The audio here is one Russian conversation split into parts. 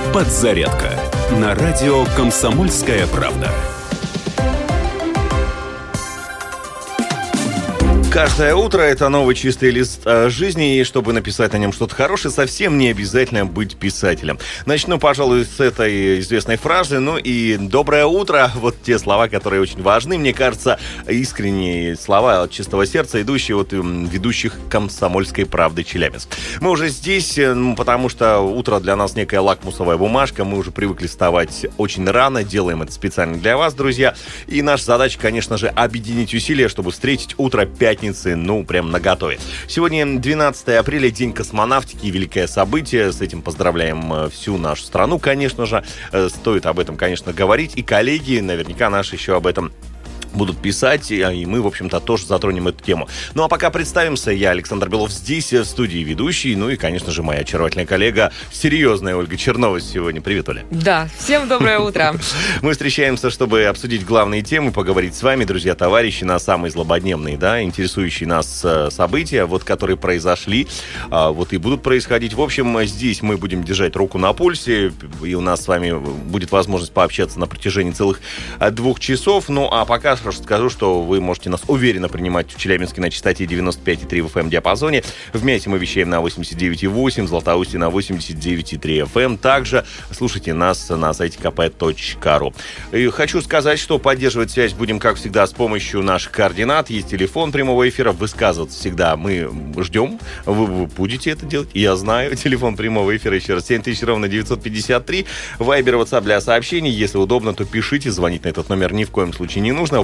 Подзарядка на радио «Комсомольская правда». Каждое утро это новый чистый лист жизни, и чтобы написать на нем что-то хорошее, совсем не обязательно быть писателем. Начну, пожалуй, с этой известной фразы. Ну и «доброе утро». Вот те слова, которые очень важны. Мне кажется, искренние слова от чистого сердца, идущие от ведущих «Комсомольской правды» Челябинск. Мы уже здесь, потому что утро для нас некая лакмусовая бумажка. Мы уже привыкли вставать очень рано, делаем это специально для вас, друзья. И наша задача, конечно же, объединить усилия, чтобы встретить утро пятницы, прям наготове. Сегодня 12 апреля, День космонавтики, великое событие. С этим поздравляем всю нашу страну, конечно же. Стоит об этом, конечно, говорить. И коллеги, наверняка, наши еще об этом будут писать, и мы, в общем-то, тоже затронем эту тему. Ну, а пока представимся. Я, Александр Белов, здесь, в студии ведущий. Ну и, конечно же, моя очаровательная коллега, серьезная Ольга Чернова сегодня. Привет, Оля. Да, всем доброе утро. Мы встречаемся, чтобы обсудить главные темы, поговорить с вами, друзья, товарищи, на самые злободневные, интересующие нас события, которые произошли, и будут происходить. В общем, здесь мы будем держать руку на пульсе, и у нас с вами будет возможность пообщаться на протяжении целых 2 часов. Ну, а пока скажу, что вы можете нас уверенно принимать в Челябинске на частоте 95,3 в FM-диапазоне. В Мясе мы вещаем на 89,8, в Златоусте на 89,3 FM. Также слушайте нас на сайте kp.ru. И хочу сказать, что поддерживать связь будем, как всегда, с помощью наших координат. Есть телефон прямого эфира. Высказываться всегда мы ждем. Вы будете это делать. Я знаю. Телефон прямого эфира, еще раз, 7000-953. Вайбер, WhatsApp для сообщений. Если удобно, то пишите. Звонить на этот номер ни в коем случае не нужно.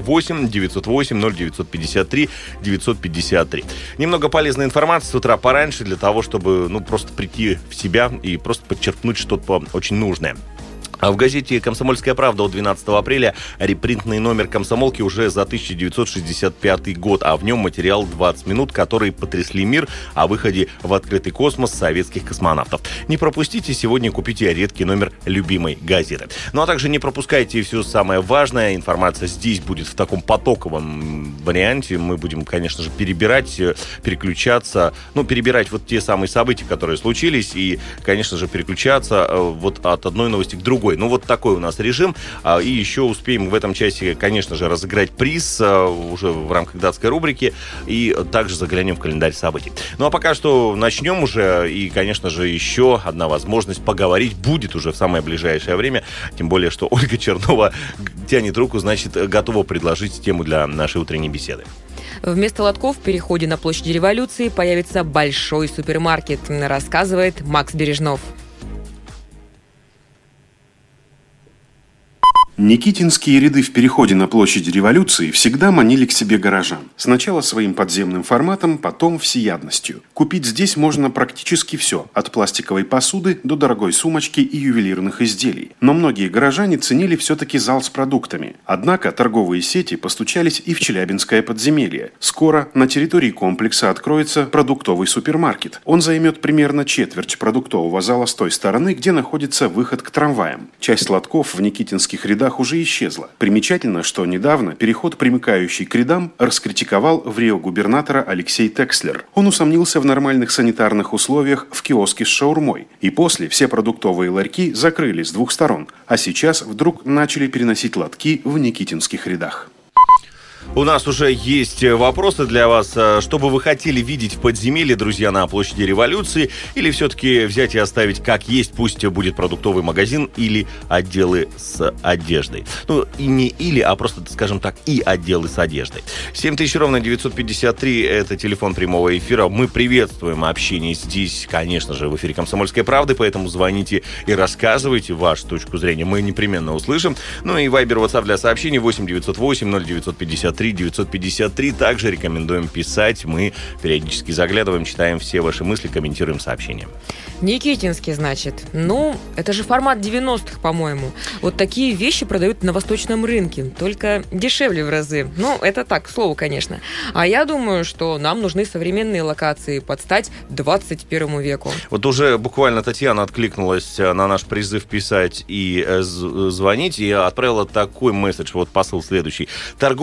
8-908-0953-953. Немного полезной информации с утра пораньше для того, чтобы просто прийти в себя и просто подчеркнуть что-то очень нужное. А в газете «Комсомольская правда» от 12 апреля репринтный номер «Комсомолки» уже за 1965 год, а в нем материал 20 минут, которые потрясли мир о выходе в открытый космос советских космонавтов. Не пропустите, сегодня купите редкий номер любимой газеты. Ну а также не пропускайте все самое важное. Информация здесь будет в таком потоковом варианте. Мы будем, конечно же, переключаться, перебирать те самые события, которые случились, и, конечно же, переключаться от одной новости к другой. Такой у нас режим. И еще успеем в этом часе, конечно же, разыграть приз уже в рамках датской рубрики. И также заглянем в календарь событий. Ну а пока что начнем уже. И, конечно же, еще одна возможность поговорить будет уже в самое ближайшее время. Тем более, что Ольга Чернова тянет руку, значит, готова предложить тему для нашей утренней беседы. Вместо лотков в переходе на площади Революции появится большой супермаркет, рассказывает Макс Бережнов. Никитинские ряды в переходе на площади Революции всегда манили к себе горожан. Сначала своим подземным форматом, потом всеядностью. Купить здесь можно практически все, от пластиковой посуды до дорогой сумочки и ювелирных изделий. Но многие горожане ценили все-таки зал с продуктами. Однако торговые сети постучались и в Челябинское подземелье. Скоро на территории комплекса откроется продуктовый супермаркет. Он займет примерно четверть продуктового зала с той стороны, где находится выход к трамваям. Часть лотков в никитинских рядах уже исчезла. Примечательно, что недавно переход, примыкающий к рядам, раскритиковал в Рио губернатора Алексей Текслер. Он усомнился в нормальных санитарных условиях в киоске с шаурмой. И после все продуктовые ларьки закрыли с 2 сторон. А сейчас вдруг начали переносить лотки в никитинских рядах. У нас уже есть вопросы для вас. Что бы вы хотели видеть в подземелье, друзья, на площади Революции? Или все-таки взять и оставить как есть, пусть будет продуктовый магазин или отделы с одеждой? И не или, а просто, скажем так, и отделы с одеждой. 7000-953 – это телефон прямого эфира. Мы приветствуем общение здесь, конечно же, в эфире «Комсомольской правды», поэтому звоните и рассказывайте вашу точку зрения. Мы непременно услышим. Ну и вайбер, WhatsApp для сообщений 8-908-0953. 953. Также рекомендуем писать. Мы периодически заглядываем, читаем все ваши мысли, комментируем сообщения. Никитинский, значит. Это же формат 90-х, по-моему. Вот такие вещи продают на восточном рынке, только дешевле в разы. Это так, к слову, конечно. А я думаю, что нам нужны современные локации под стать 21 веку. Вот уже буквально Татьяна откликнулась на наш призыв писать и звонить, и отправила такой месседж, посыл следующий. Торговые ряды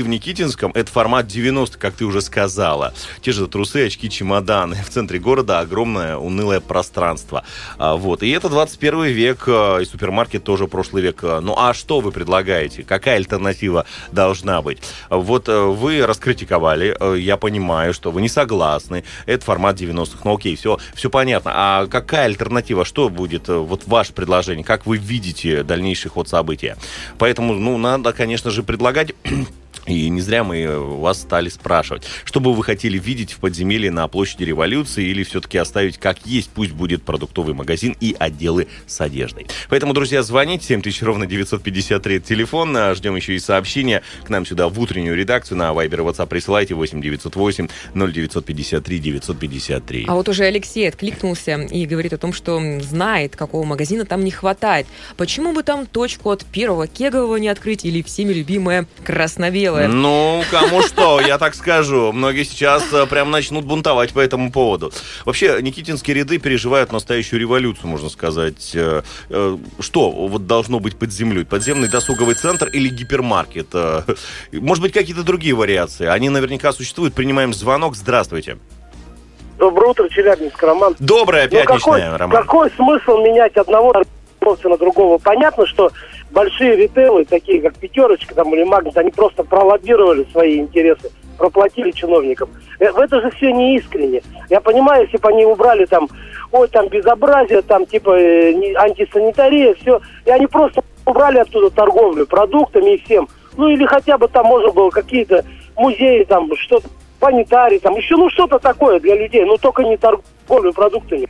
ряды в Никитинском — это формат 90, как ты уже сказала. Те же трусы, очки, чемоданы. В центре города огромное унылое пространство. Вот. И это 21 век, и супермаркет тоже прошлый век. Ну а что вы предлагаете? Какая альтернатива должна быть? Вот вы раскритиковали, я понимаю, что вы не согласны. Это формат 90-х. Ну окей, все понятно. А какая альтернатива? Что будет вот ваше предложение? Как вы видите дальнейший ход события? Поэтому, надо, конечно же, предлагать. И не зря мы вас стали спрашивать, что бы вы хотели видеть в подземелье на площади Революции, или все-таки оставить как есть, пусть будет продуктовый магазин и отделы с одеждой. Поэтому, друзья, звоните, 7000 ровно 953 телефон, ждем еще и сообщения к нам сюда в утреннюю редакцию, на Viber и WhatsApp присылайте 8908 0953 953. А вот уже Алексей откликнулся и говорит о том, что знает, какого магазина там не хватает. Почему бы там точку от первого кегового не открыть или всеми любимое красно-белое? Ну, кому что, я так скажу. Многие сейчас прям начнут бунтовать по этому поводу. Вообще, никитинские ряды переживают настоящую революцию, можно сказать. Что вот должно быть под землей? Подземный досуговый центр или гипермаркет? Может быть, какие-то другие вариации? Они наверняка существуют. Принимаем звонок. Здравствуйте. Доброе утро, Челябинск, Роман. Доброе пятничное, Роман. Какой смысл менять одного на другого? Понятно, что большие ритейлы, такие как «Пятерочка» там, или «Магнит», они просто пролоббировали свои интересы, проплатили чиновникам. Это же все не искренне. Я понимаю, если бы они убрали там безобразие, там типа антисанитария, все, и они просто убрали оттуда торговлю продуктами и всем. Ну или хотя бы там можно было какие-то музеи, там что-то, планетарий, там еще, что-то такое для людей, но только не торговлю продуктами.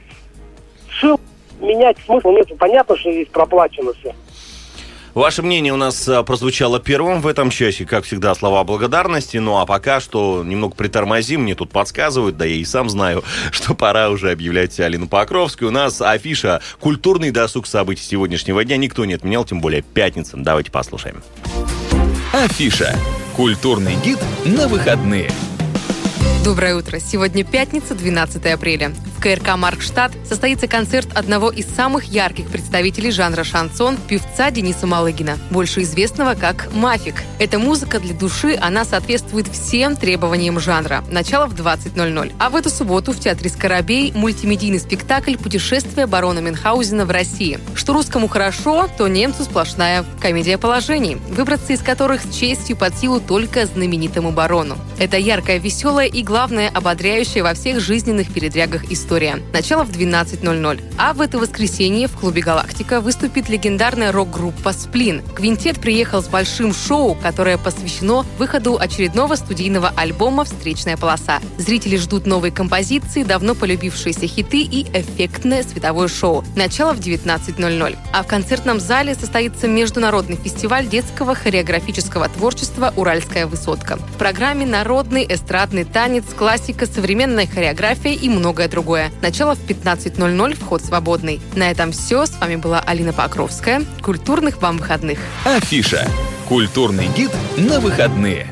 Менять смысла нет. Понятно, что здесь проплачено все. Ваше мнение у нас прозвучало первым в этом часе, как всегда, слова благодарности. Ну а пока что немного притормозим, мне тут подсказывают, да я и сам знаю, что пора уже объявлять Алину Покровскую. У нас афиша «Культурный досуг событий сегодняшнего дня». Никто не отменял, тем более пятница. Давайте послушаем. Афиша. Культурный гид на выходные. Доброе утро. Сегодня пятница, 12 апреля. В КРК «Маркштадт» состоится концерт одного из самых ярких представителей жанра шансон, певца Дениса Малыгина, больше известного как «Мафик». Эта музыка для души, она соответствует всем требованиям жанра. Начало в 20:00. А в эту субботу в Театре Скоробей мультимедийный спектакль «Путешествие барона Мюнхгаузена в России». Что русскому хорошо, то немцу сплошная комедия положений, выбраться из которых с честью под силу только знаменитому барону. Это яркая, веселая и, главное, ободряющая во всех жизненных передрягах история. Начало в 12:00. А в это воскресенье в клубе «Галактика» выступит легендарная рок-группа «Сплин». Квинтет приехал с большим шоу, которое посвящено выходу очередного студийного альбома «Встречная полоса». Зрители ждут новые композиции, давно полюбившиеся хиты и эффектное световое шоу. Начало в 19:00. А в концертном зале состоится международный фестиваль детского хореографического творчества «Уральская высотка». В программе народный, эстрадный танец, классика, современная хореография и многое другое. Начало в 15:00, вход свободный. На этом все. С вами была Алина Покровская. Культурных вам выходных. Афиша. Культурный гид на выходные.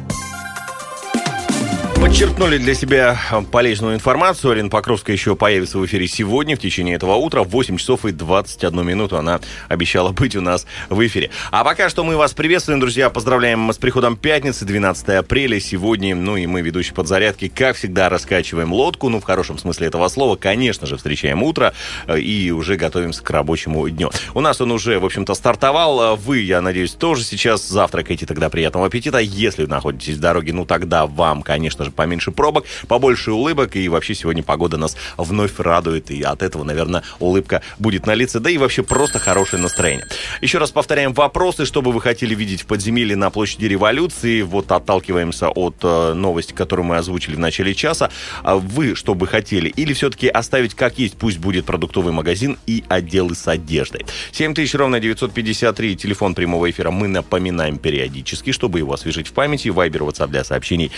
Подчеркнули для себя полезную информацию. Алина Покровская еще появится в эфире сегодня, в течение этого утра. В 8 часов и 21 минуту она обещала быть у нас в эфире. А пока что мы вас приветствуем, друзья. Поздравляем с приходом пятницы, 12 апреля. Сегодня, и мы, ведущие «Подзарядки», как всегда, раскачиваем лодку. В хорошем смысле этого слова. Конечно же, встречаем утро и уже готовимся к рабочему дню. У нас он уже, в общем-то, стартовал. Вы, я надеюсь, тоже сейчас завтракаете. Тогда приятного аппетита. Если находитесь в дороге, тогда вам, конечно же, поменьше пробок, побольше улыбок, и вообще сегодня погода нас вновь радует, и от этого, наверное, улыбка будет на лице, да и вообще просто хорошее настроение. Еще раз повторяем вопросы, что бы вы хотели видеть в подземелье на площади Революции. Вот отталкиваемся от новости, которую мы озвучили в начале часа. Вы что бы хотели? Или все-таки оставить как есть, пусть будет продуктовый магазин и отделы с одеждой? 7000 ровно 953, телефон прямого эфира мы напоминаем периодически, чтобы его освежить в памяти. Вайбер, WhatsApp для сообщений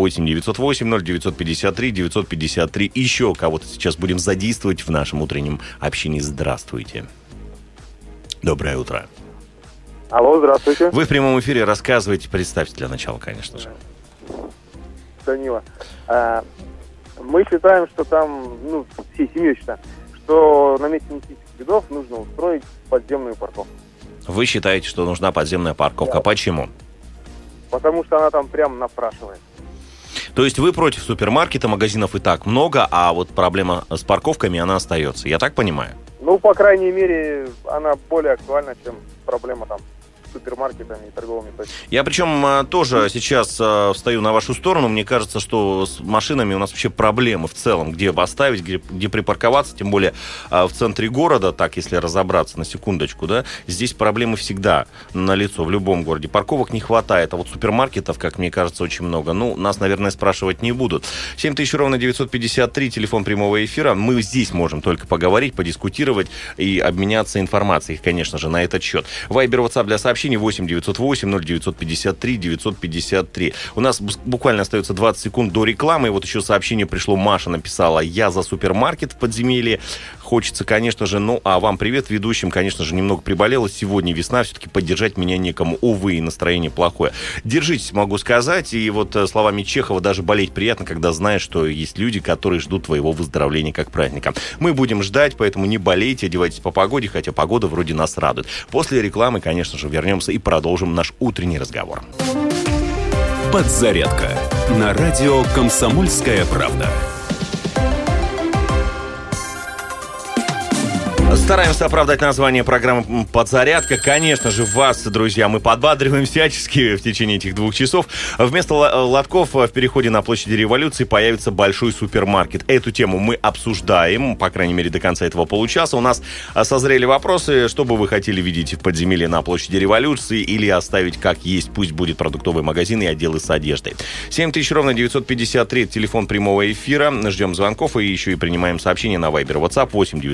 8-908-0953-953. Еще кого-то сейчас будем задействовать в нашем утреннем общении. Здравствуйте. Доброе утро. Алло, здравствуйте. Вы в прямом эфире, рассказывайте, представьте для начала, конечно же. Данила. Мы считаем, что там, всей семьей считаем, что на месте Никитских рядов нужно устроить подземную парковку. Вы считаете, что нужна подземная парковка. Да. Почему? потому что она там прям напрашивает. То есть вы против супермаркета, магазинов и так много, а вот проблема с парковками, она остается. Я так понимаю? Ну, по крайней мере, она более актуальна, чем проблема там с супермаркетами и торговыми точками. Я причем тоже сейчас встаю на вашу сторону. Мне кажется, что с машинами у нас вообще проблемы в целом. Где поставить, где припарковаться, тем более в центре города, так, если разобраться на секундочку, да, здесь проблемы всегда налицо в любом городе. Парковок не хватает, а вот супермаркетов, как мне кажется, очень много. Ну, нас, наверное, спрашивать не будут. 7000-953, телефон прямого эфира. Мы здесь можем только поговорить, подискутировать и обменяться информацией, конечно же, на этот счет. Вайбер, WhatsApp для сообщений 8-908-0953-953. У нас буквально остается 20 секунд до рекламы. И вот еще сообщение пришло. Маша написала: я за супермаркет в подземелье. Хочется, конечно же, ну, а вам привет, ведущим, конечно же, немного приболело. Сегодня весна, все-таки поддержать меня некому. Увы, и настроение плохое. Держитесь, могу сказать. И вот словами Чехова, даже болеть приятно, когда знаешь, что есть люди, которые ждут твоего выздоровления как праздника. Мы будем ждать, поэтому не болейте, одевайтесь по погоде, хотя погода вроде нас радует. После рекламы, конечно же, вернемся и продолжим наш утренний разговор. Подзарядка на радио «Комсомольская правда». Стараемся оправдать название программы «Подзарядка». Конечно же, вас, друзья, мы подбадриваем всячески в течение этих 2 часов. Вместо лотков в переходе на площади Революции появится большой супермаркет. Эту тему мы обсуждаем, по крайней мере, до конца этого получаса. У нас созрели вопросы, что бы вы хотели видеть в подземелье на площади Революции или оставить как есть, пусть будет продуктовый магазин и отделы с одеждой. 7000-953, телефон прямого эфира. Ждем звонков и еще и принимаем сообщения на Вайбер, WhatsApp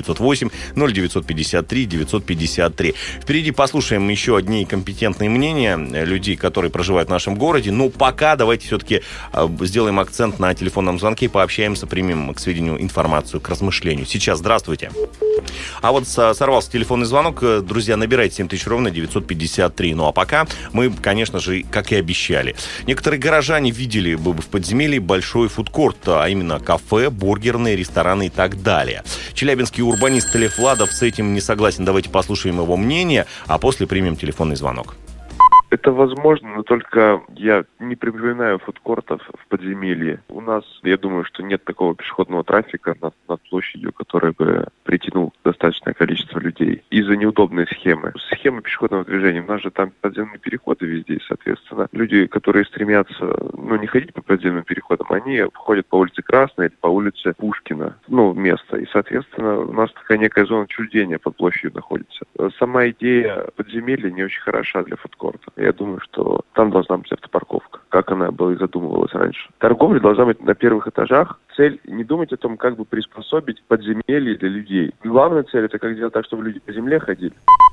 8-908-0953-953. Впереди послушаем еще одни компетентные мнения людей, которые проживают в нашем городе. Но пока давайте все-таки сделаем акцент на телефонном звонке и пообщаемся, примем к сведению информацию, к размышлению. Сейчас, здравствуйте. А вот сорвался телефонный звонок. Друзья, набирайте 7000-953. Ну а пока мы, конечно же, как и обещали. Некоторые горожане видели бы в подземелье большой фудкорт, а именно кафе, бургерные, рестораны и так далее. Челябинский урбанист Лев Ладов с этим не согласен. Давайте послушаем его мнение, а после примем телефонный звонок. Это возможно, но только я не припоминаю фудкортов в подземелье. У нас, я думаю, что нет такого пешеходного трафика над площадью, который бы притянул достаточное количество людей. Из-за неудобной схемы. Схема пешеходного движения. У нас же там подземные переходы везде, соответственно. Люди, которые стремятся, не ходить по подземным переходам, они ходят по улице Красной или по улице Пушкина, место. И, соответственно, у нас такая некая зона отчуждения под площадью находится. Сама идея подземелья не очень хороша для фудкорта. Я думаю, что там должна быть автопарковка, как она была и задумывалась раньше. Торговля должна быть на первых этажах. Цель не думать о том, как бы приспособить подземелье для людей. Главная цель — это как сделать так, чтобы люди по земле ходили.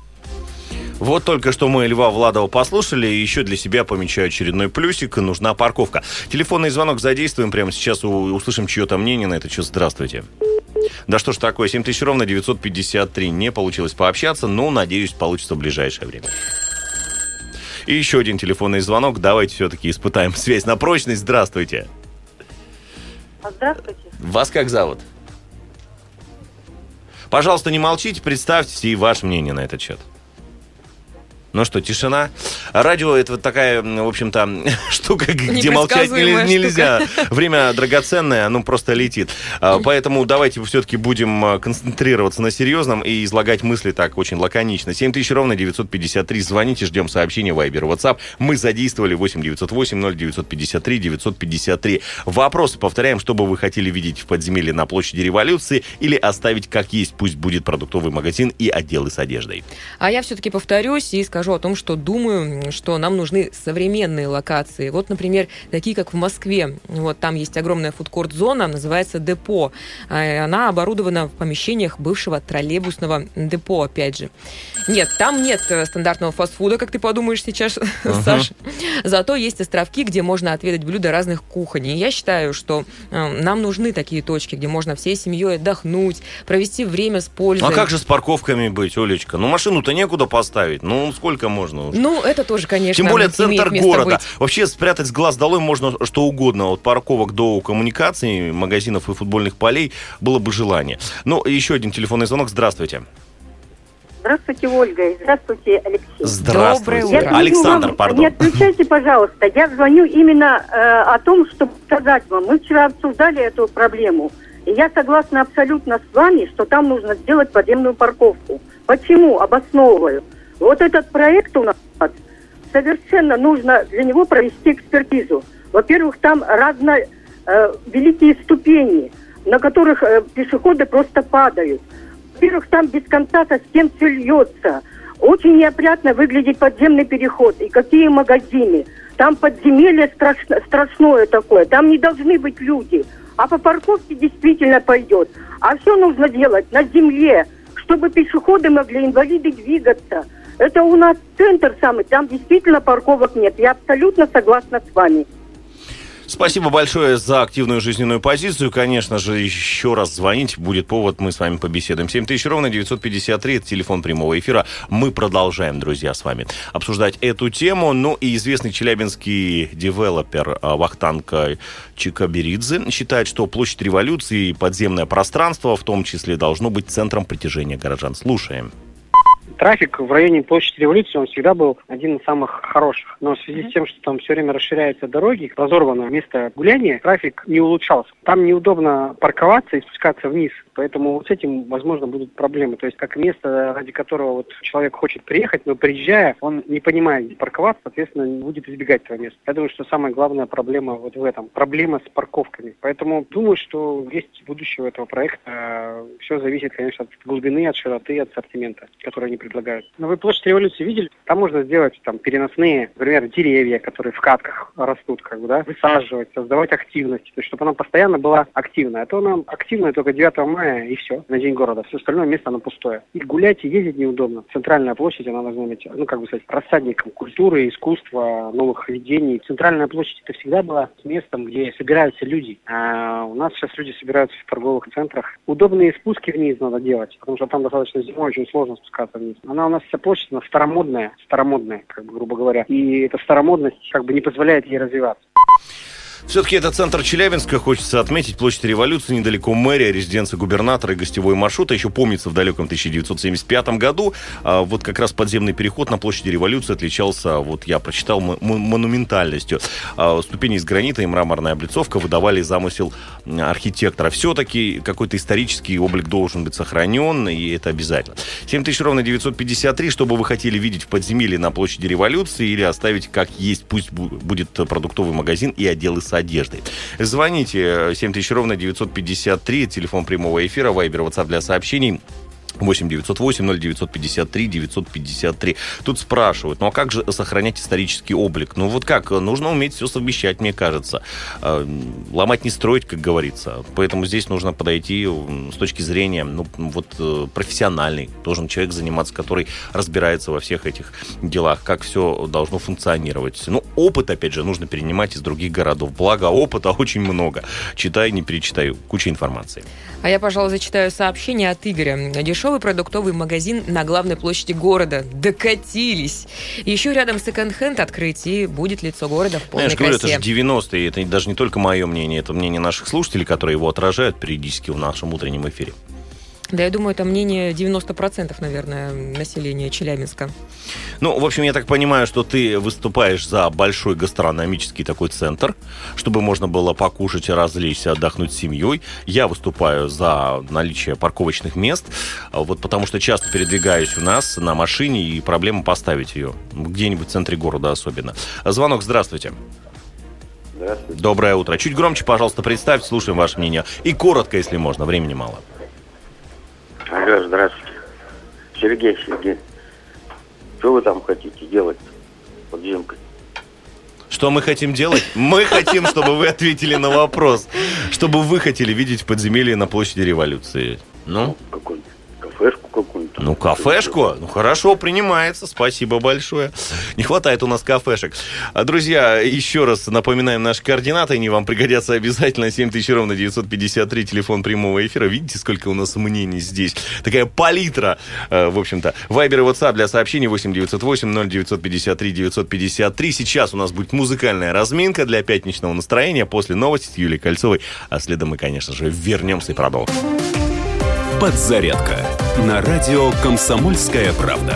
Вот только что мы Льва Владова послушали, и еще для себя помечаю очередной плюсик. Нужна парковка. Телефонный звонок задействуем прямо сейчас, услышим чье-то мнение на этот счет. Здравствуйте. Да что ж такое, 7000-953. Не получилось пообщаться, но, надеюсь, получится в ближайшее время. И еще один телефонный звонок. Давайте все-таки испытаем связь на прочность. Здравствуйте. Здравствуйте. Вас как зовут? Пожалуйста, не молчите, представьтесь и ваше мнение на этот счет. Ну что, тишина? Радио — это вот такая, в общем-то, штука, где молчать нельзя. Время драгоценное, оно просто летит. Поэтому давайте все-таки будем концентрироваться на серьезном и излагать мысли так очень лаконично. 7000-953. Звоните, ждем сообщения, Вайбер, WhatsApp. Мы задействовали 8-908-0953-953. Вопросы повторяем, что бы вы хотели видеть в подземелье на площади Революции или оставить как есть, пусть будет продуктовый магазин и отделы с одеждой. А я все-таки повторюсь и скажу о том, что думаю, что нам нужны современные локации. Вот, например, такие, как в Москве. Вот там есть огромная фудкорт-зона, называется «Депо». Она оборудована в помещениях бывшего троллейбусного депо, опять же. Нет, там нет стандартного фастфуда, как ты подумаешь сейчас, Саша. Зато есть островки, где можно отведать блюда разных кухонь. И я считаю, что нам нужны такие точки, где можно всей семьей отдохнуть, провести время с пользой. А как же с парковками быть, Олечка? Машину-то некуда поставить. Сколько можно уже? Это тоже, конечно, тем более центр города. Быть. Вообще спрятать с глаз долой можно что угодно. От парковок до коммуникаций, магазинов и футбольных полей было бы желание. Еще один телефонный звонок. Здравствуйте. Здравствуйте, Ольга. И здравствуйте, Алексей. Здравствуйте. Доброе утро. Александр, пардон. Не отключайте, пожалуйста. Я звоню именно о том, чтобы сказать вам. Мы вчера обсуждали эту проблему. И я согласна абсолютно с вами, что там нужно сделать подземную парковку. Почему? Обосновываю. Вот этот проект у нас совершенно нужно для него провести экспертизу. Во-первых, там великие ступени, на которых пешеходы просто падают. Во-первых, там без конца со стен все льется. Очень неопрятно выглядит подземный переход. И какие магазины. Там подземелье страшное такое. Там не должны быть люди. А по парковке действительно пойдет. А все нужно делать на земле, чтобы пешеходы могли, инвалиды двигаться. Это у нас центр самый, там действительно парковок нет. Я абсолютно согласна с вами. Спасибо большое за активную жизненную позицию. Конечно же, еще раз звонить будет повод, мы с вами побеседуем. 7000 ровно 953, это телефон прямого эфира. Мы продолжаем, друзья, с вами обсуждать эту тему. Ну и известный челябинский девелопер Вахтанг Чикаберидзе считает, что площадь Революции и подземное пространство в том числе должно быть центром притяжения горожан. Слушаем. Трафик в районе площади Революции, он всегда был один из самых хороших. Но в связи с тем, что там все время расширяются дороги, разорвано место гуляния, трафик не улучшался. Там неудобно парковаться и спускаться вниз. Поэтому вот с этим, возможно, будут проблемы. То есть, как место, ради которого вот человек хочет приехать, но приезжая, он не понимает, где парковаться, соответственно, будет избегать этого места. Я думаю, что самая главная проблема вот в этом. Проблема с парковками. Поэтому думаю, что есть будущее у этого проекта. Все зависит, конечно, от глубины, от широты, от ассортимента, который они предлагают. Но вы площадь Революции видели? Там можно сделать там переносные, например, деревья, которые в катках растут, высаживать, создавать активность, то есть, чтобы она постоянно была активна. А то она активная только 9 мая и все, на День города. Все остальное место, оно пустое. И гулять, и ездить неудобно. Центральная площадь, она должна быть, рассадником культуры, искусства, новых видений. Центральная площадь, это всегда была местом, где собираются люди. А у нас сейчас люди собираются в торговых центрах. Удобные спуски вниз надо делать, потому что там достаточно зимой очень сложно спускаться вниз. Она у нас вся площадь, она старомодная, грубо говоря. И эта старомодность не позволяет ей развиваться. Все-таки это центр Челябинска, хочется отметить, площадь Революции, недалеко мэрия, резиденция губернатора и гостевой маршрут. Еще помнится, в далеком 1975 году вот как раз подземный переход на площади Революции отличался, вот я прочитал, монументальностью. Ступени из гранита и мраморная облицовка выдавали замысел архитектора. Все-таки какой-то исторический облик должен быть сохранен, и это обязательно. 7000 ровно 953, что бы вы хотели видеть в подземелье на площади Революции или оставить как есть, пусть будет продуктовый магазин и отделы с одеждой. Звоните 7000 ровно 953, телефон прямого эфира, вайбер, WhatsApp для сообщений 8-908-0953-953. Тут спрашивают, а как же сохранять исторический облик? Нужно уметь все совмещать, мне кажется. Ломать не строить, как говорится. Поэтому здесь нужно подойти с точки зрения, профессиональной. Должен человек заниматься, который разбирается во всех этих делах, как все должно функционировать. Опыт, опять же, нужно перенимать из других городов. Благо, опыта очень много. Читай, не перечитай. Куча информации. А я, пожалуй, зачитаю сообщение от Игоря. Дешевый продуктовый магазин на главной площади города. Докатились. Еще рядом секонд-хенд открыть, и будет лицо города в полной красе. Это же 90-е. Это даже не только мое мнение, это мнение наших слушателей, которые его отражают периодически в нашем утреннем эфире. Да, я думаю, это мнение 90%, наверное, населения Челябинска. В общем, я так понимаю, что ты выступаешь за большой гастрономический такой центр, чтобы можно было покушать, развлечься, отдохнуть с семьей. Я выступаю за наличие парковочных мест, потому что часто передвигаюсь у нас на машине, и проблема поставить ее где-нибудь в центре города особенно. Звонок, здравствуйте. Здравствуйте. Доброе утро. Чуть громче, пожалуйста, представьте, слушаем ваше мнение. И коротко, если можно, времени мало. Алло, здравствуйте. Сергей. Что вы там хотите делать подземкой? Что мы хотим делать? Мы хотим, чтобы вы ответили на вопрос. Что бы вы хотели видеть в подземелье на площади Революции? Какую-нибудь кафешку какую-нибудь. Кафешку? Хорошо, принимается. Спасибо большое. Не хватает у нас кафешек. Друзья, еще раз напоминаем наши координаты. Они вам пригодятся обязательно. 7000 ровно 953, телефон прямого эфира. Видите, сколько у нас мнений здесь? Такая палитра, в общем-то. Вайбер и WhatsApp для сообщений 8-908-0953-953. Сейчас у нас будет музыкальная разминка для пятничного настроения после новости с Юлией Кольцовой. А следом мы, конечно же, вернемся и продолжим. Подзарядка на радио «Комсомольская правда».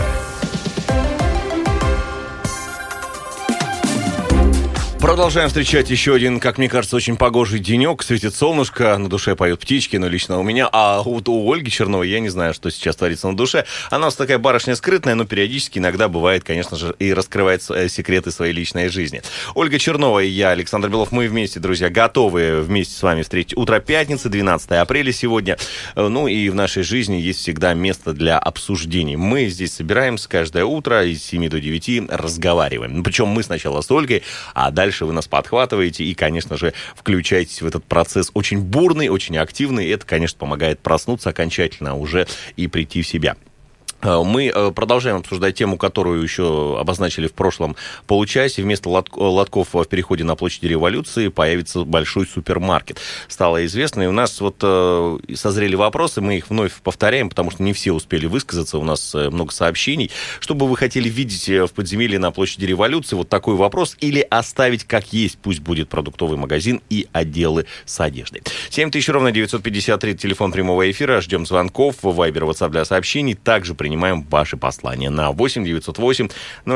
Продолжаем встречать еще один, как мне кажется, очень погожий денек. Светит солнышко, на душе поют птички, но лично у меня. А вот у Ольги Черновой я не знаю, что сейчас творится на душе. Она у нас такая барышня скрытная, но периодически иногда бывает, конечно же, и раскрывает секреты своей личной жизни. Ольга Чернова и я, Александр Белов, мы вместе, друзья, готовы вместе с вами встретить утро пятницы, 12 апреля сегодня. Ну и в нашей жизни есть всегда место для обсуждений. Мы здесь собираемся каждое утро из 7 до 9, разговариваем. Причем мы сначала с Ольгой, а дальше вы нас подхватываете и, конечно же, включаетесь в этот процесс очень бурный, очень активный. И это, конечно, помогает проснуться окончательно уже и прийти в себя. Мы продолжаем обсуждать тему, которую еще обозначили в прошлом получасе. Вместо лотков в переходе на площади Революции появится большой супермаркет. Стало известно, и у нас вот созрели вопросы, мы их вновь повторяем, потому что не все успели высказаться, у нас много сообщений. Что бы вы хотели видеть в подземелье на площади Революции? Вот такой вопрос. Или оставить как есть, пусть будет продуктовый магазин и отделы с одеждой. 7000 ровно 953, телефон прямого эфира. Ждем звонков, вайбер, ватсап для сообщений. Также принимаем ваши послания на 8 908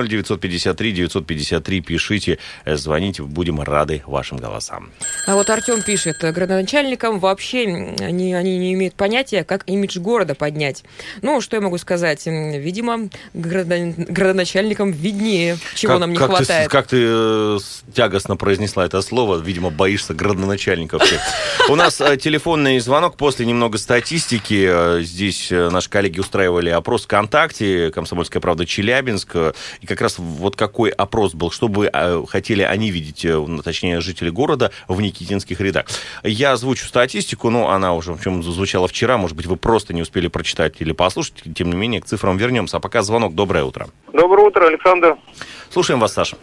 0953 953. Пишите, звоните, будем рады вашим голосам. А вот Артем пишет, градоначальникам вообще они не имеют понятия, как имидж города поднять. Ну, что я могу сказать? Видимо, градоначальникам виднее, чего нам не хватает. Как ты тягостно произнесла это слово, видимо, боишься градоначальников. У нас телефонный звонок, после немного статистики. Здесь наши коллеги устраивали опрос ВКонтакте, «Комсомольская правда» Челябинск. И как раз вот какой опрос был, что бы хотели они видеть, точнее, жители города в никитинских рядах. Я озвучу статистику, но она уже, в чем звучала вчера, может быть, вы просто не успели прочитать или послушать, тем не менее, к цифрам вернемся. А пока звонок. Доброе утро. Доброе утро, Александр. Слушаем вас, Саша.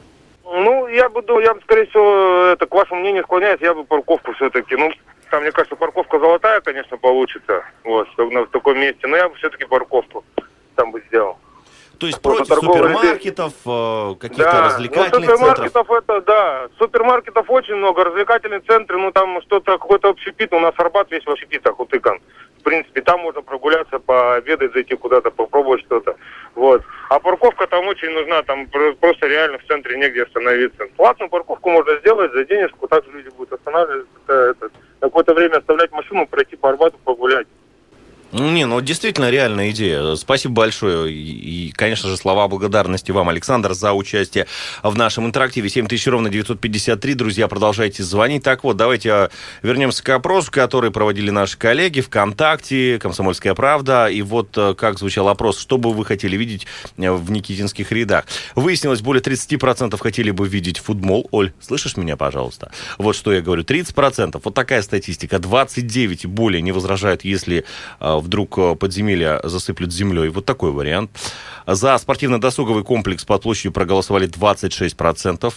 Ну, я бы, скорее всего, к вашему мнению склоняюсь, я бы парковку все-таки, там, мне кажется, парковка золотая, конечно, получится, вот, в таком месте, но я бы все-таки парковку там бы сделал. То есть против супермаркетов, каких-то развлекательных центров? Супермаркетов очень много, развлекательные центры, там что-то, какой-то общепит, у нас Арбат весь в общепитах утыкан. В принципе, там можно прогуляться, пообедать, зайти куда-то, попробовать что-то, вот. А парковка там очень нужна, там просто реально в центре негде остановиться. Платную парковку можно сделать за денежку, также люди будут останавливаться, какое-то время оставлять машину, пройти по Арбату, погулять. Действительно реальная идея. Спасибо большое. И, конечно же, слова благодарности вам, Александр, за участие в нашем интерактиве. 7000 ровно 953. Друзья, продолжайте звонить. Так вот, давайте вернемся к опросу, который проводили наши коллеги ВКонтакте, «Комсомольская правда». И вот как звучал опрос, что бы вы хотели видеть в никитинских рядах. Выяснилось, более 30% хотели бы видеть футбол. Оль, слышишь меня, пожалуйста? Вот что я говорю. 30%. Вот такая статистика. 29% и более не возражают, если вдруг подземелья засыплют землей. Вот такой вариант. За спортивно-досуговый комплекс под площадью проголосовали 26%.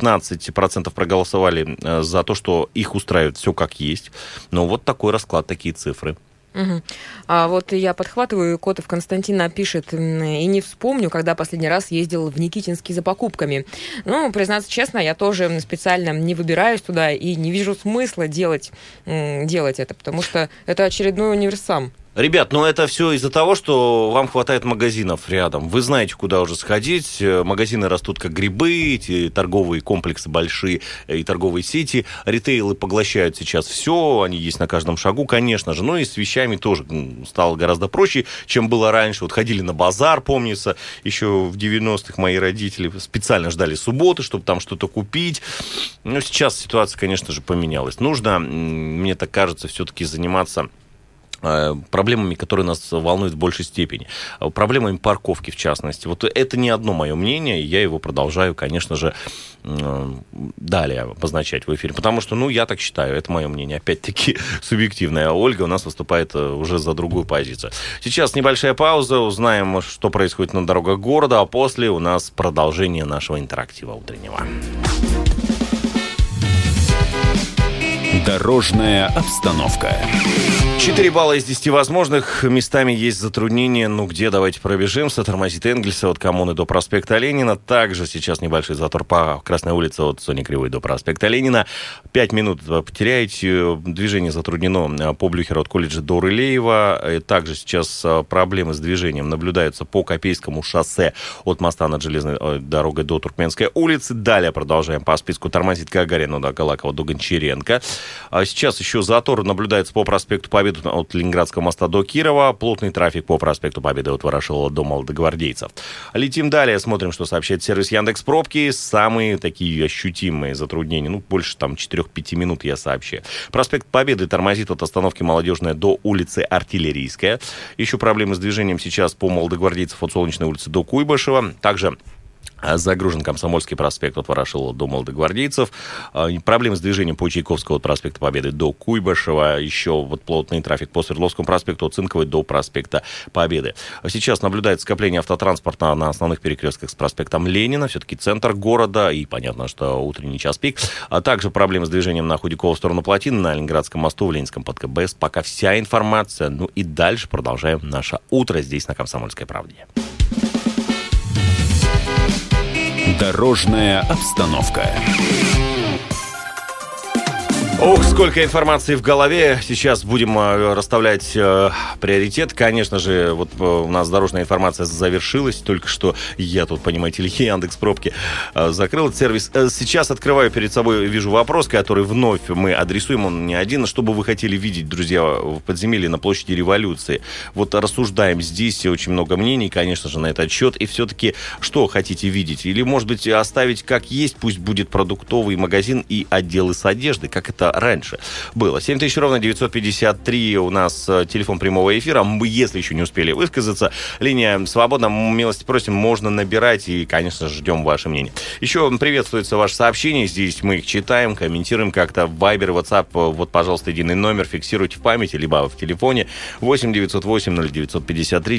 15% проголосовали за то, что их устраивает все как есть. Но вот такой расклад, такие цифры. Угу. А вот я подхватываю, Котов Константина пишет, и не вспомню, когда последний раз ездил в Никитинский за покупками. Признаться честно, я тоже специально не выбираюсь туда и не вижу смысла делать это, потому что это очередной универсам. Ребят, это все из-за того, что вам хватает магазинов рядом. Вы знаете, куда уже сходить. Магазины растут как грибы, эти торговые комплексы большие и торговые сети. Ритейлы поглощают сейчас все, они есть на каждом шагу, конечно же. И с вещами тоже стало гораздо проще, чем было раньше. Вот ходили на базар, помнится, еще в 90-х мои родители специально ждали субботы, чтобы там что-то купить. Но сейчас ситуация, конечно же, поменялась. Нужно, мне так кажется, все-таки заниматься проблемами, которые нас волнуют в большей степени. Проблемами парковки, в частности. Вот это не одно мое мнение, и я его продолжаю, конечно же, далее обозначать в эфире. Потому что, я так считаю, это мое мнение, опять-таки, субъективное. А Ольга у нас выступает уже за другую позицию. Сейчас небольшая пауза, узнаем, что происходит на дорогах города, а после у нас продолжение нашего интерактива утреннего. Дорожная обстановка. 4 балла из 10 возможных. Местами есть затруднения. Ну где, давайте пробежимся. Тормозит Энгельса от Коммуны до проспекта Ленина. Также сейчас небольшой затор по Красной улице от Сони Кривой до проспекта Ленина. 5 минут потеряете. Движение затруднено по Блюхеру от колледжа до Рылеева. Также сейчас проблемы с движением наблюдаются по Копейскому шоссе от моста над железной дорогой до Туркменской улицы. Далее продолжаем по списку. Тормозит Гагарина до Галакова до Гончаренко. Сейчас еще затор наблюдается по проспекту Победы от Ленинградского моста до Кирова. Плотный трафик по проспекту Победы от Ворошилова до Молодогвардейцев. Летим далее, смотрим, что сообщает сервис Яндекс.Пробки. Самые такие ощутимые затруднения. Ну, больше там 4-5 минут я сообщаю. Проспект Победы тормозит от остановки Молодежная до улицы Артиллерийская. Еще проблемы с движением сейчас по Молодогвардейцев от Солнечной улицы до Куйбышева. Также загружен Комсомольский проспект от Ворошилова до Молодогвардейцев. Проблемы с движением по Чайковскому от проспекта Победы до Куйбышева. Еще вот плотный трафик по Свердловскому проспекту от Цинковой до проспекта Победы. Сейчас наблюдается скопление автотранспорта на основных перекрестках с проспектом Ленина. Все-таки центр города. И понятно, что утренний час пик. А также проблемы с движением на Худякова в сторону Плотины, на Ленинградском мосту, в Ленинском под КБС. Пока вся информация. Ну и дальше продолжаем наше утро здесь на «Комсомольской правде». Дорожная обстановка. Ох, сколько информации в голове. Сейчас будем расставлять приоритет. Конечно же, вот у нас дорожная информация завершилась. Только что я тут, понимаете ли, Яндекс.Пробки закрыл этот сервис. Сейчас открываю перед собой, вижу вопрос, который вновь мы адресуем. Он не один. Что бы вы хотели видеть, друзья, в подземелье на площади Революции? Вот рассуждаем здесь. Очень много мнений, конечно же, на этот счет. И все-таки, что хотите видеть? Или, может быть, оставить как есть? Пусть будет продуктовый магазин и отделы с одеждой, как это раньше было. 7000 ровно 953 у нас телефон прямого эфира. Мы, если еще не успели высказаться, линия свободна, милости просим, можно набирать и, конечно, ждем ваше мнение. Еще приветствуется ваше сообщение. Здесь мы их читаем, комментируем как-то в Viber, WhatsApp. Вот, пожалуйста, единый номер фиксируйте в памяти, либо в телефоне 8 908 0953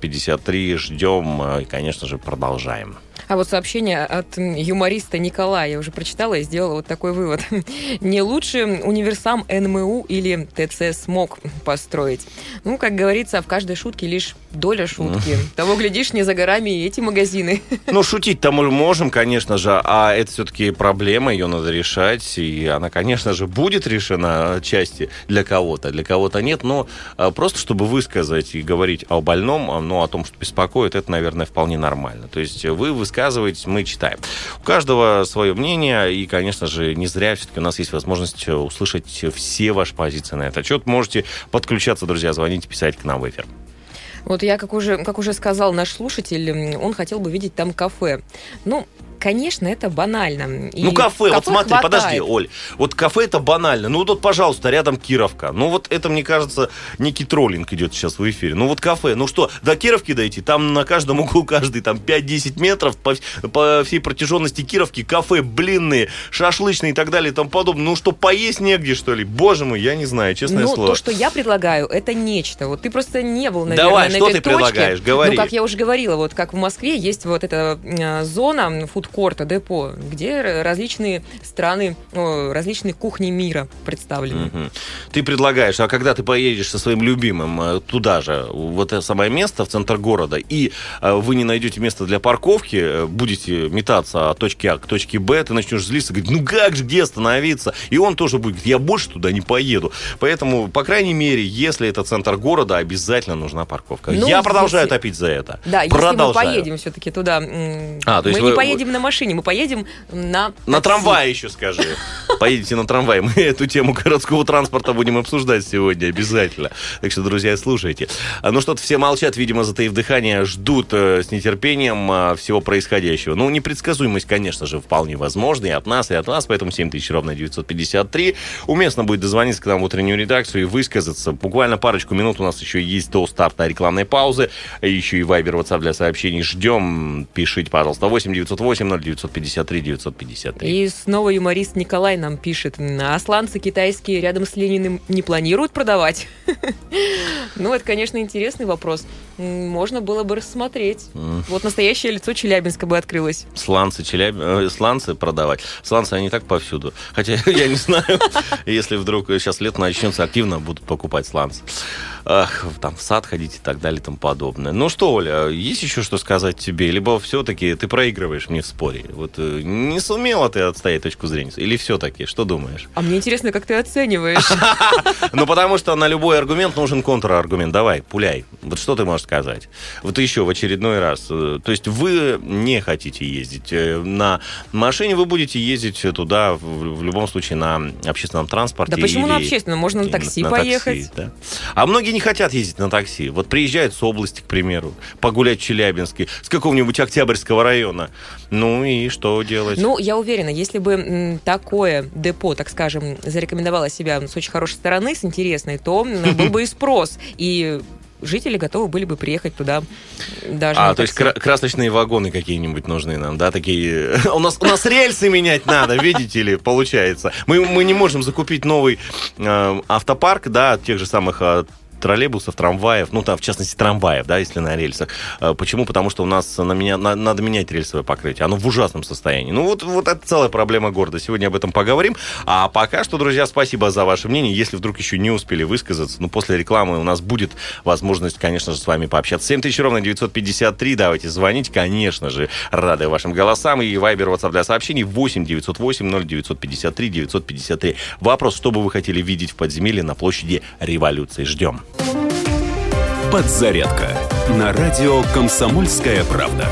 953. Ждем и, конечно же, продолжаем. А вот сообщение от юмориста Николая я уже прочитала и сделала вот такой вывод. Не лучше универсам НМУ или ТЦ СМОК построить? Ну, как говорится, в каждой шутке лишь доля шутки. Того, глядишь, не за горами и эти магазины. Ну, шутить-то мы можем, конечно же, а это все-таки проблема, ее надо решать, и она, конечно же, будет решена отчасти для кого-то нет, но просто чтобы высказать и говорить о больном, ну, о том, что беспокоит, это, наверное, вполне нормально. То есть вы высказываете, мы читаем. У каждого свое мнение, и, конечно же, не зря все-таки у нас есть возможность услышать все ваши позиции на этот счет. Можете подключаться, друзья, звоните, писать к нам в эфир. Вот я, как уже сказал наш слушатель, он хотел бы видеть там кафе. Ну, конечно, это банально. И ну, кафе, вот смотри, хватает. Подожди, Оль. Вот кафе это банально. Ну, вот, пожалуйста, рядом Кировка. Ну, вот это, мне кажется, некий троллинг идет сейчас в эфире. Ну, вот кафе. Ну что, до Кировки дойти? Там на каждом углу, каждый там 5-10 метров по всей протяженности Кировки кафе, блинные, шашлычные и так далее и тому подобное. Ну, что, поесть негде, что ли? Боже мой, я не знаю, честное слово. Ну, то, что я предлагаю, это нечто. Вот ты просто не был, наверное, давай, на что этой ты точке. Предлагаешь? Говори. Ну, как я уже говорила, вот как в Москве есть вот эта зона фудкорта, депо, где различные страны, различные кухни мира представлены. Угу. Ты предлагаешь, а когда ты поедешь со своим любимым туда же, в это самое место, в центр города, и вы не найдете место для парковки, будете метаться от точки А к точке Б, ты начнешь злиться, говорить, ну как же, где остановиться? И он тоже будет говорить, я больше туда не поеду. Поэтому, по крайней мере, если это центр города, обязательно нужна парковка. Ну, я продолжаю топить за это. Да, если мы поедем все-таки туда, мы не поедем на машине, мы поедем на трамвае еще скажи. Поедете на трамвае. Мы эту тему городского транспорта будем обсуждать сегодня обязательно. Так что, друзья, слушайте. Ну что-то все молчат, видимо, затаив дыхание, ждут с нетерпением всего происходящего. Ну, непредсказуемость, конечно же, вполне возможна и от нас, поэтому 7000 ровно 953. Уместно будет дозвониться к нам в утреннюю редакцию и высказаться. Буквально парочку минут у нас еще есть до старта рекламной паузы. Еще и Viber, WhatsApp для сообщений ждем. Пишите, пожалуйста, 8 908 0953 953. И снова юморист Николай нам пишет. А сланцы китайские рядом с Лениным не планируют продавать? Ну, это, конечно, интересный вопрос. можно было бы рассмотреть. Вот настоящее лицо Челябинска бы открылось. Сланцы продавать. Сланцы, они так повсюду. Хотя, я не знаю, если вдруг сейчас лето начнется, активно будут покупать сланцы. Там в сад ходить и так далее и тому подобное. Ну что, Оля, есть еще что сказать тебе? Либо все-таки ты проигрываешь мне в споре? Вот не сумела ты отстоять точку зрения? Или все-таки? Что думаешь? А мне интересно, как ты оцениваешь. Ну, потому что на любой аргумент нужен контраргумент. Давай, пуляй. Вот что ты можешь сказать? Вот еще в очередной раз. То есть вы не хотите ездить на машине, вы будете ездить туда в любом случае на общественном транспорте. Да почему на общественном? Можно на такси поехать. Да. А многие не хотят ездить на такси. Вот приезжают с области, к примеру, погулять в Челябинске, с какого-нибудь Октябрьского района. Ну и что делать? Ну, я уверена, если бы такое депо, так скажем, зарекомендовало себя с очень хорошей стороны, с интересной, то был бы и спрос. И жители готовы были бы приехать туда даже на то есть красочные вагоны какие-нибудь нужны нам, да, такие... У нас рельсы менять надо, видите ли, получается. Мы не можем закупить новый автопарк, да, тех же самых троллейбусов, трамваев, ну, там, в частности, трамваев, да, если на рельсах. Почему? Потому что у нас надо менять рельсовое покрытие. Оно в ужасном состоянии. Ну, вот это целая проблема города. Сегодня об этом поговорим. А пока что, друзья, спасибо за ваше мнение. Если вдруг еще не успели высказаться, после рекламы у нас будет возможность, конечно же, с вами пообщаться. 7000-953. Давайте звонить. Конечно же, рады вашим голосам. И Вайбер, WhatsApp для сообщений 8-908-0953-953. Вопрос, что бы вы хотели видеть в подземелье на площади Революции? Ждем. Подзарядка на радио «Комсомольская правда».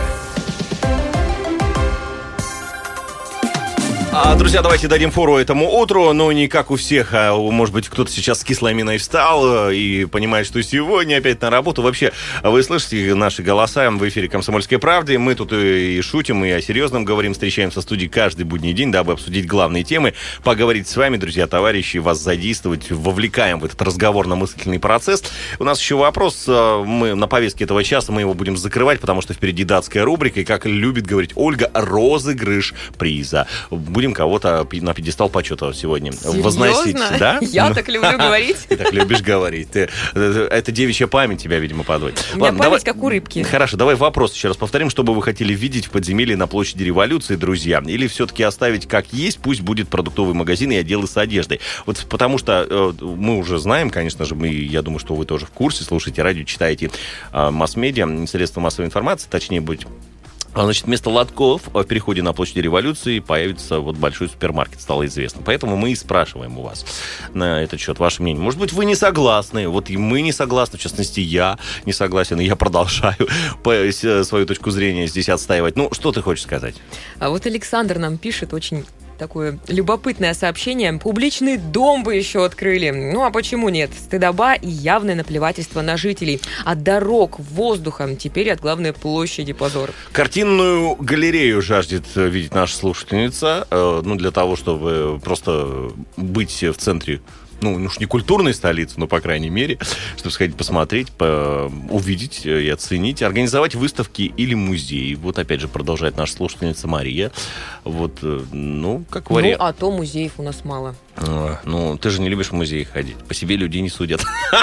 Друзья, давайте дадим фору этому утру, но не как у всех, а может быть кто-то сейчас с кислой миной встал и понимает, что сегодня опять на работу. Вообще, вы слышите наши голоса в эфире «Комсомольской правды». Мы тут и шутим, и о серьезном говорим, встречаемся в студии каждый будний день, дабы обсудить главные темы, поговорить с вами, друзья, товарищи, вас задействовать, вовлекаем в этот разговорно-мыслительный процесс. У нас еще вопрос, мы на повестке этого часа, мы его будем закрывать, потому что впереди датская рубрика, и, как любит говорить Ольга, розыгрыш приза. Будем кого-то на пьедестал почета сегодня возносить. Да? Я так люблю говорить. Ты так любишь говорить. Это девичья память тебя, видимо, подводит. У меня память как у рыбки. Хорошо, давай вопрос еще раз повторим. Что бы вы хотели видеть в подземелье на площади Революции, друзья? Или все-таки оставить как есть, пусть будет продуктовый магазин и отделы с одеждой? Вот потому что мы уже знаем, конечно же, я думаю, что вы тоже в курсе, слушаете радио, читаете масс-медиа, средства массовой информации, точнее быть. Значит, вместо лотков в переходе на площади Революции появится большой супермаркет, стало известно. Поэтому мы и спрашиваем у вас на этот счет ваше мнение. Может быть, вы не согласны, вот и мы не согласны, в частности, я не согласен, и я продолжаю свою точку зрения здесь отстаивать. Ну, что ты хочешь сказать? А вот Александр нам пишет очень такое любопытное сообщение. Публичный дом бы еще открыли. Ну, а почему нет? Стыдоба и явное наплевательство на жителей. От дорог, воздуха, теперь от главной площади позор. Картинную галерею жаждет видеть наша слушательница. Для того, чтобы просто быть в центре, уж не культурной столицы, но, по крайней мере, чтобы сходить посмотреть, увидеть и оценить, организовать выставки или музеи. Вот, опять же, продолжает наша слушательница Мария. Вот, как вариант. А то музеев у нас мало. Ты же не любишь в музеи ходить. По себе людей не судят.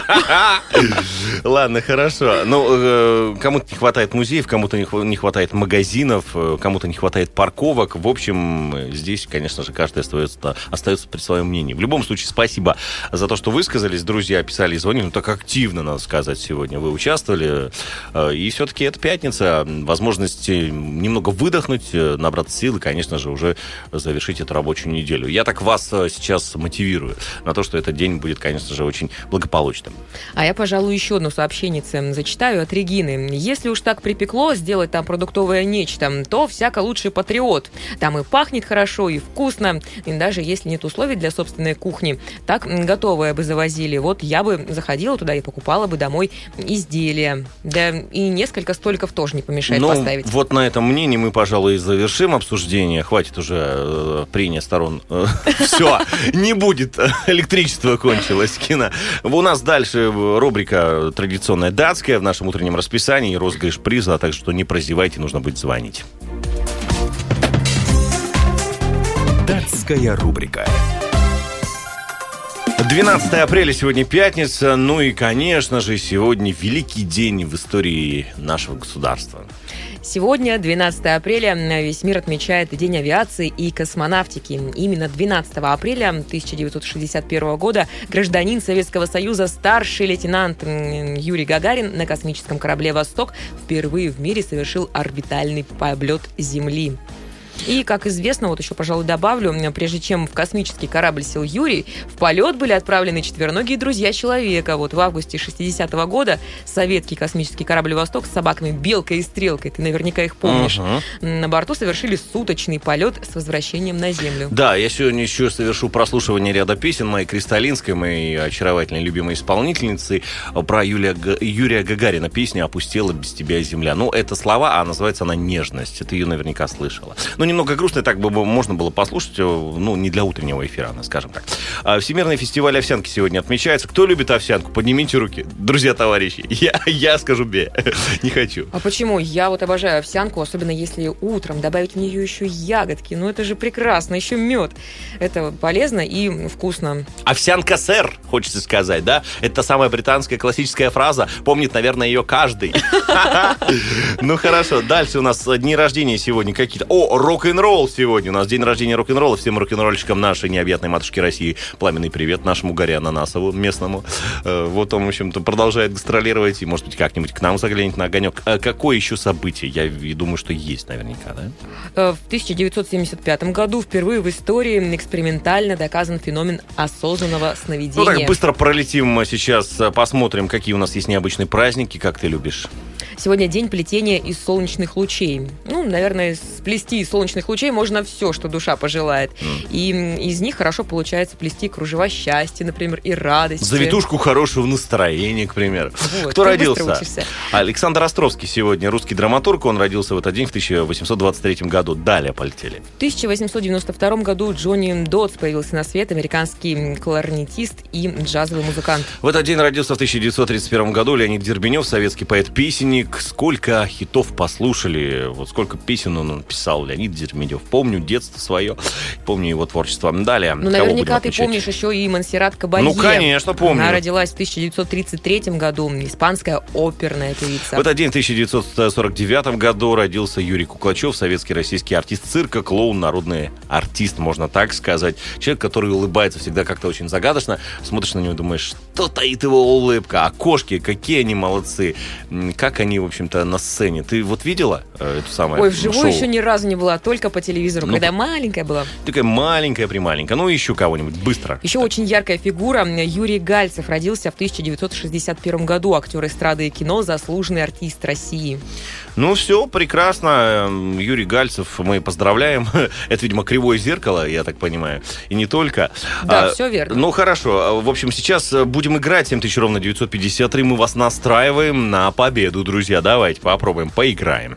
Ладно, хорошо. Кому-то не хватает музеев, кому-то не хватает магазинов, кому-то не хватает парковок. В общем, здесь, конечно же, каждый остается при своем мнении. В любом случае, спасибо за то, что высказались, друзья, писали и звонили. Так активно, надо сказать, сегодня вы участвовали. И все-таки это пятница. Возможность немного выдохнуть, набраться сил и, конечно же, уже завершить эту рабочую неделю. Я так вас сейчас мотивирую на то, что этот день будет, конечно же, очень благополучным. А я, пожалуй, еще одно сообщение зачитаю от Регины. Если уж так припекло сделать там продуктовое нечто, то всяко лучший патриот. Там и пахнет хорошо, и вкусно. И даже если нет условий для собственной кухни, так готовое бы завозили. Вот я бы заходила туда и покупала бы домой изделия. Да и несколько столиков тоже не помешает поставить. Вот на этом мнении мы, пожалуй, завершим обсуждение. Хватит уже прения сторон. Все. Не будет. Электричество кончилось. Кино. У нас дальше рубрика традиционная датская в нашем утреннем расписании. Розыгрыш приза, так что не прозевайте, нужно будет звонить. Датская рубрика. 12 апреля, сегодня пятница. Ну и, конечно же, сегодня великий день в истории нашего государства. Сегодня, 12 апреля, весь мир отмечает День авиации и космонавтики. Именно 12 апреля 1961 года гражданин Советского Союза, старший лейтенант Юрий Гагарин на космическом корабле «Восток» впервые в мире совершил орбитальный полет Земли. И, как известно, вот еще, пожалуй, добавлю, прежде чем в космический корабль сел Юрий, в полет были отправлены четвероногие друзья человека. Вот в августе 60-го года советский космический корабль «Восток» с собаками Белкой и Стрелкой, ты наверняка их помнишь, на борту совершили суточный полет с возвращением на Землю. Да, я сегодня еще совершу прослушивание ряда песен моей Кристалинской, моей очаровательной любимой исполнительницы, про Юрия Гагарина. Песня «Опустела без тебя земля». Ну, это слова, а называется она «Нежность». Ты ее наверняка слышала. Ну, немного грустно, так бы можно было послушать, ну, не для утреннего эфира, скажем так. Всемирный фестиваль овсянки сегодня отмечается. Кто любит овсянку? Поднимите руки. Друзья, товарищи, я скажу бе. Не хочу. А почему? Я вот обожаю овсянку, особенно если утром добавить в нее еще ягодки. Ну, это же прекрасно, еще мед. Это полезно и вкусно. Овсянка, сэр, хочется сказать, да? Это та самая британская классическая фраза. Помнит, наверное, ее каждый. Ну, хорошо. Дальше у нас дни рождения сегодня какие-то. О, рок-н-ролл сегодня. У нас день рождения рок-н-ролла. Всем рок-н-ролльщикам нашей необъятной матушки России пламенный привет нашему Гарри Ананасову местному. Вот он, в общем-то, продолжает гастролировать и, может быть, как-нибудь к нам заглянет на огонек. Какое еще событие? Я думаю, что есть наверняка, да? В 1975 году впервые в истории экспериментально доказан феномен осознанного сновидения. Ну так, быстро пролетим сейчас, посмотрим, какие у нас есть необычные праздники, как ты любишь. Сегодня день плетения из солнечных лучей. Ну, наверное, сплести из солнечных лучей можно все, что душа пожелает. И из них хорошо получается плести кружева счастья, например, и радости. Завитушку хорошего настроения, к примеру. Вот, кто родился? Александр Островский сегодня, русский драматург. Он родился в этот день в 1823 году. Далее полетели. В 1892 году Джонни Дотс появился на свет, американский кларнетист и джазовый музыкант. В этот день родился в 1931 году Леонид Дербенев, советский поэт-песенник. Сколько хитов послушали, вот сколько песен он написал, Леонид Дербенев. Помню детство свое, помню его творчество. Далее. Ну, наверняка ты помнишь еще и Монсеррат Кабалье. Ну, конечно, помню. Она родилась в 1933 году, испанская оперная певица. В этот день, в 1949 году, родился Юрий Куклачев, советский российский артист цирка, клоун, народный артист, можно так сказать. Человек, который улыбается всегда как-то очень загадочно. Смотришь на него и думаешь, что таит его улыбка. А кошки, какие они молодцы. Как они, в общем-то, на сцене. Ты вот видела эту самую Ой, вживую шоу? Еще ни разу не была, только по телевизору, когда маленькая была. Такая маленькая-прималенькая. Ну, ищу кого-нибудь, быстро. Еще очень яркая фигура. Юрий Гальцев родился в 1961 году. Актер эстрады и кино, заслуженный артист России. Ну, все, прекрасно. Юрий Гальцев, мы поздравляем. Это, видимо, кривое зеркало, я так понимаю. И не только. Да, все верно. Ну, хорошо. В общем, сейчас будем играть. 7000 ровно 953. Мы вас настраиваем на победу, друзья. Давайте попробуем, поиграем.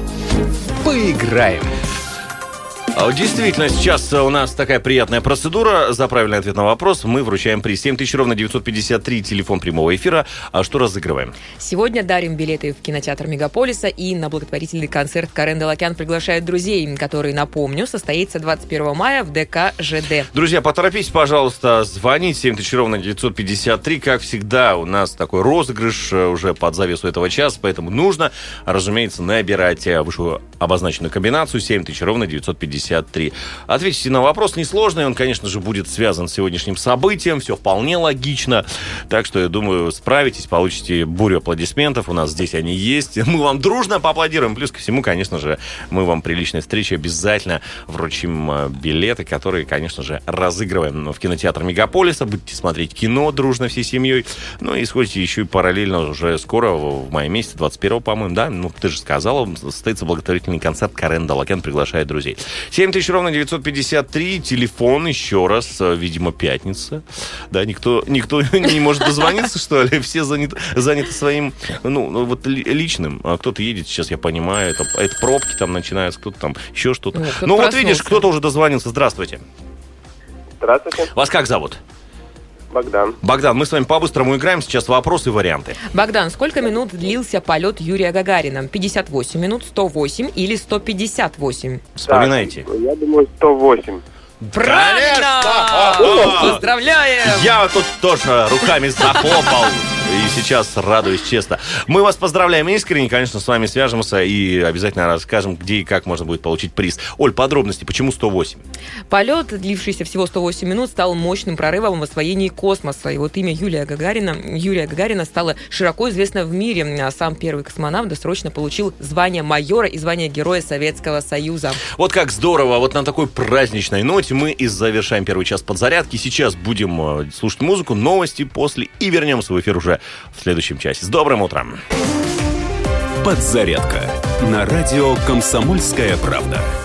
Поиграем. Действительно, сейчас у нас такая приятная процедура. За правильный ответ на вопрос мы вручаем приз. 7000 ровно 953, телефон прямого эфира. А что разыгрываем? Сегодня дарим билеты в кинотеатр Мегаполиса и на благотворительный концерт Карен Делакян приглашает друзей, который, напомню, состоится 21 мая в ДК ЖД. Друзья, поторопитесь, пожалуйста, звонить 7000 ровно 953. Как всегда, у нас такой розыгрыш уже под завесу этого часа, поэтому нужно, разумеется, набирать вышеобозначенную комбинацию 7000 ровно 953. Ответьте на вопрос несложный, он, конечно же, будет связан с сегодняшним событием, все вполне логично, так что, я думаю, справитесь, получите бурю аплодисментов, у нас здесь они есть, мы вам дружно поаплодируем, плюс ко всему, конечно же, мы вам при личной встрече обязательно вручим билеты, которые, конечно же, разыгрываем в кинотеатр Мегаполиса, будете смотреть кино дружно всей семьей, ну и сходите еще и параллельно уже скоро, в мае месяце, 21-го, по-моему, да, ну, ты же сказала, состоится благотворительный концерт, Карен Делакян приглашает друзей. 7000 ровно 953, телефон, еще раз, видимо, пятница. Да, никто не может дозвониться, что ли? Все заняты своим, ну, вот личным. Кто-то едет сейчас, я понимаю, это пробки там начинаются, кто-то там еще что-то. Ну, вот видишь, кто-то уже дозвонился. Здравствуйте. Здравствуйте. Вас как зовут? Богдан. Богдан, мы с вами по-быстрому играем. Сейчас вопросы и варианты. Богдан, сколько минут длился полет Юрия Гагарина? 58 минут, 108 или 158? Вспоминайте. Так, я думаю, 108. Правильно! Поздравляем! Я тут тоже руками захлопал. И сейчас радуюсь честно. Мы вас поздравляем искренне. Конечно, с вами свяжемся и обязательно расскажем, где и как можно будет получить приз. Оль, подробности, почему 108? Полет, длившийся всего 108 минут, стал мощным прорывом в освоении космоса. И вот имя Юрия Гагарина стало широко известно в мире. А сам первый космонавт досрочно получил звание майора и звание Героя Советского Союза. Вот как здорово. Вот на такой праздничной ноте мы и завершаем первый час подзарядки. Сейчас будем слушать музыку, новости после и вернемся в эфир уже в следующем часе. С добрым утром. Подзарядка на радио «Комсомольская правда».